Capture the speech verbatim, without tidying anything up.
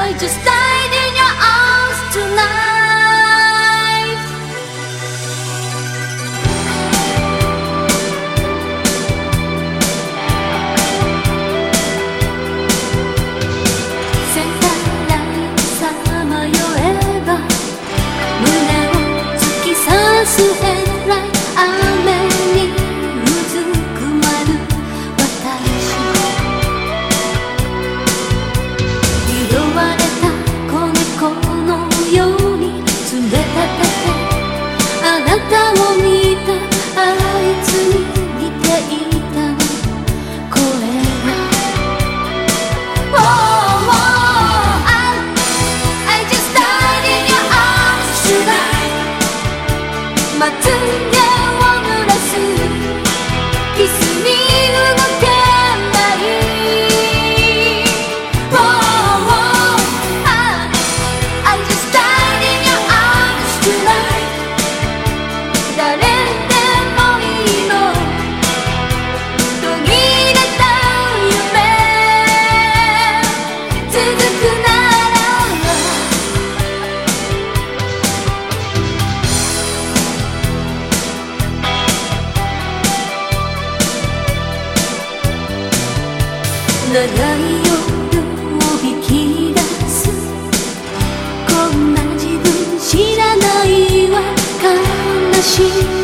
I just died in your arms tonight. センターラインさまよえば胸を突き刺すヘッドライト、雨にうずくまる私、拾われた子猫のように連れ立てて、あなたを見たあいつに似ていた声が Oh, oh, I, I just died in your arms tonight. まつげを濡らすキスに動けない、Oh, oh, I, I just died in your arms tonight. 誰でもいいの途切れた夢続くなら長い夜を引き出す、こんな自分知らないわ、悲しい